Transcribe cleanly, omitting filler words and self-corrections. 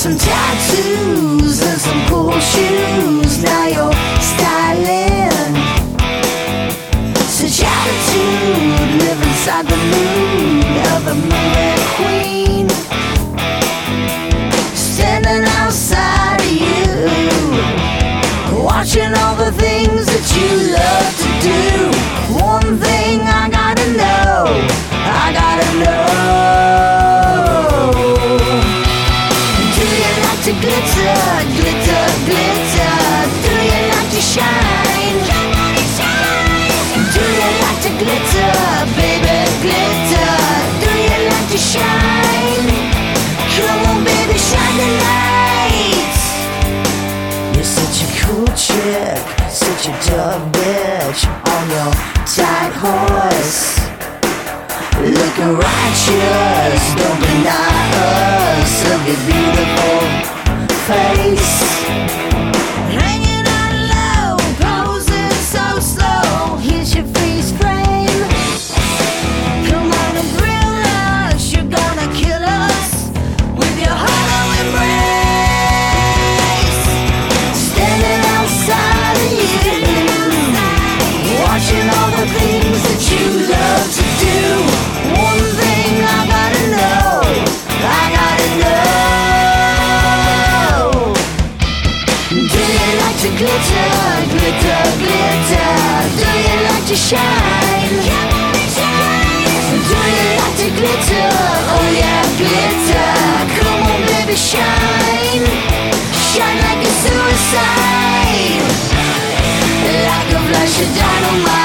some tattoos and some cool shoes. Now you're styling. Such attitude, live inside the mood of a movie queen. Standing outside of you, watching all the things that you love to do. One thing I gotta know, I gotta know. Do you like to glitter, glitter, glitter? Do you like to shine? Do you like to glitter, baby, glitter? Do you like to shine? Come on, baby, shine the light. You're such a cool chick, such a dumb bitch on your tight horse, looking righteous. Don't deny us of your beautiful face. Hanging on low, posing so slow. Here's your freeze frame. Come on and thrill us. You're gonna kill us with your hollow embrace. Standing outside of you, watching all the things that you love to do. One thing I gotta know, I gotta know. Do you like to glitter, glitter, glitter? Do you like to shine? Do you like to glitter? Oh yeah, glitter. Come on, baby, shine. Shine like a suicide, like a flash of dynamite.